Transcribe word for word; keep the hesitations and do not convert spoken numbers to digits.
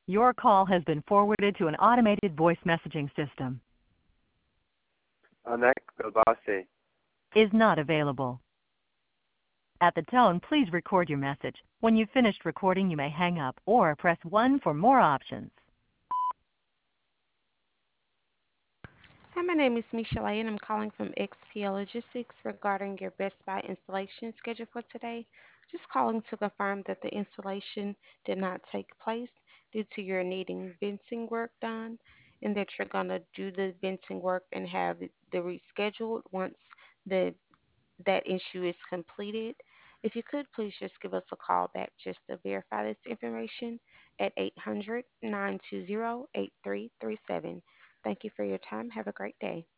Your call has been forwarded to an automated voice messaging system. Anak Belbasi. Is not available. At the tone, please record your message. When you've finished recording, you may hang up or press one for more options. Hi, my name is Michelle and I'm calling from X P L Logistics regarding your Best Buy installation schedule for today. Just calling to confirm that the installation did not take place due to your needing fencing work done and that you're going to do the fencing work and have the the rescheduled once the that issue is completed. If you could, please just give us a call back just to verify this information at eight hundred, nine two zero, eight three three seven. Thank you for your time. Have a great day.